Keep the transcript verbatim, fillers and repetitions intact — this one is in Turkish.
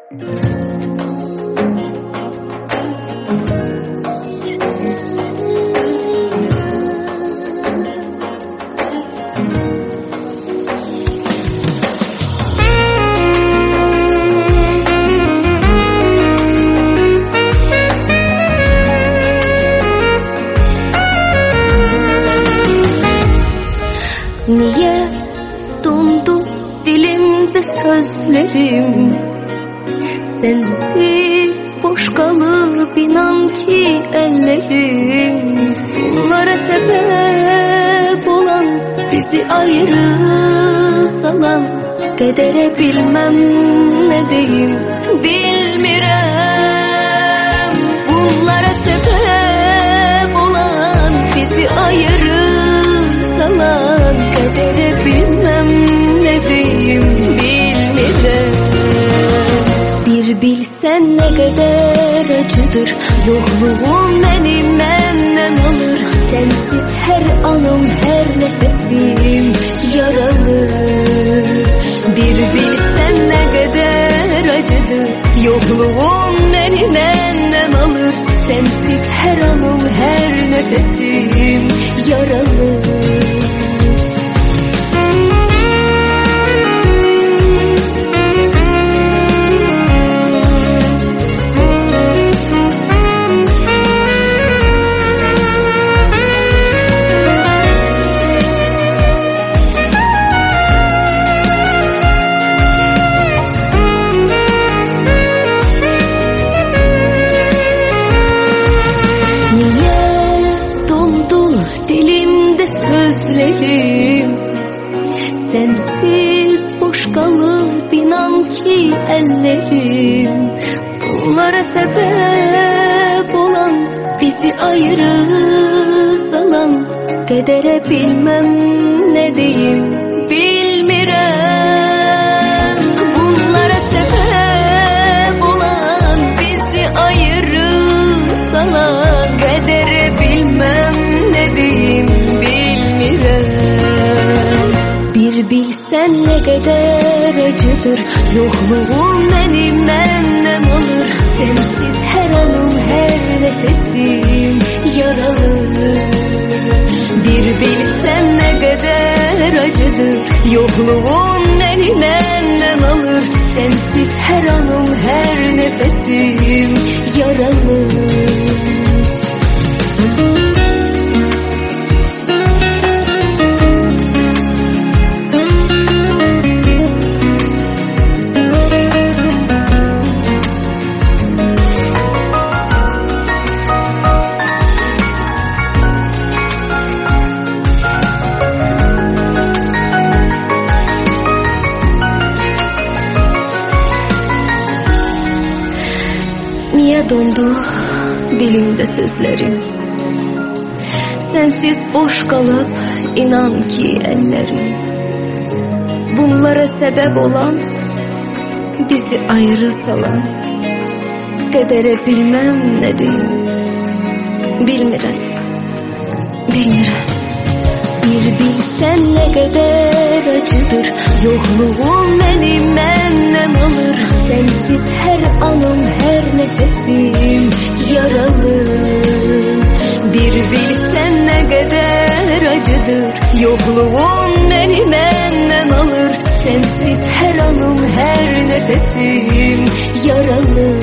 Niye dondu dilimde sözlerim? Sensiz boş kalıp inan ki ellerim. Bunlara sebep olan, bizi ayrı salan kadere bilmem ne diyeyim, bilmirem. Bunlara sebep olan, bizi ayrı salan kadere bilmem ne diyeyim, bilmirem. Bir bilsen ne kadar acıdır yokluğun, beni benden alır. Sensiz her anım, her nefesim yaralı. Bir bilsen ne kadar acıdır yokluğun, beni benden alır. Sensiz her anım, her nefesim yaralı. Sözlerim sensiz boş kalıp inan ki ellerim. Bunlara sebep olan, bizi ayrı salan kadere bilmem ne diyeyim, bilmirem. Bunlara sebep olan, bizi ayrı salan kadere bilmem ne diyeyim, bir bilsen ne kadar acıdır yokluğun, beni benden alır. Sensiz her anım, her nefesim yaralı. Bir bilsen ne kadar acıdır yokluğun, beni benden alır. Sensiz her anım, her nefesim yaralı. Niye dondu dilimde sözlerim? Sensiz boş kalıp inan ki ellerim. Bunlara sebep olan, bizi ayrı salan kadere bilmem ne diyeyim, bilmirem, bilmirem. Bir bilsen ne kadar acıdır yokluğun, beni benden alır. Sensiz her anım, her nefesim yaralı. Bir bilsen ne kadar acıdır yokluğun, beni benden alır. Sensiz her anım, her nefesim yaralı.